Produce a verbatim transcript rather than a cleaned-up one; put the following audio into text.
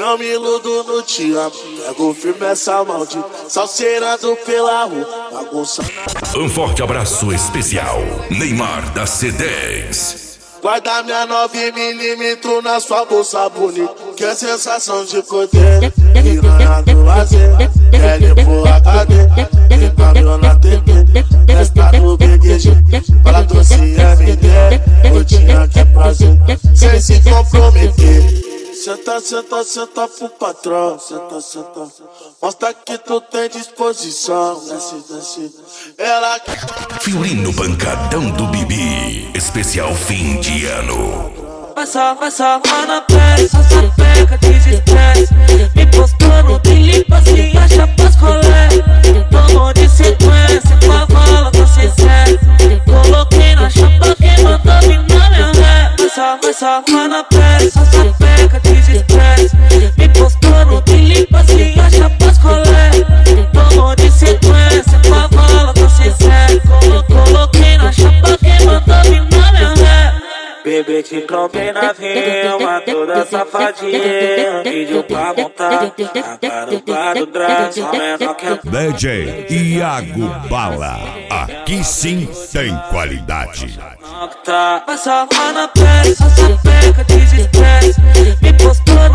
Não me iludo no te amo. Pego firme essa maldita, salseirando pela rua, bagunçando. Um forte abraço especial, Neymar da C dez. Guarda minha nove milímetros na sua bolsa bonita, que é sensação de poder. Piranha do lazer, L pro H D, tem cabelo na T V, festa no B G G, fala doce M D, rotina que é prazer, sem se comprometer. Senta, senta, senta pro patrão, senta, senta, mostra que tu tem disposição, desce, desce, ela que tá... Fiorino Pancadão do Bibi, especial fim de ano. Passa, passa, na pele, só sapeca de estresse. Me postou no limpa assim, acha pras colé. Tomou de sequência, com a vala do sucesso. Coloquei na chapa que mandou vir na minha ré. Passa, passa, na pele, só sapeca de estresse. Me postou no limpa assim, acha pras colé. Tomou de sequência, com a vala do sucesso. Coloquei na chapa que mandou vir na minha ré. Bebê, te trombei na rima, toda safadinha. Vídeo pra montar, a garupa do drag, só menor que é D J Iago Bala, aqui sim tem qualidade. Passa na pele, só sapeca de estresse. Me postou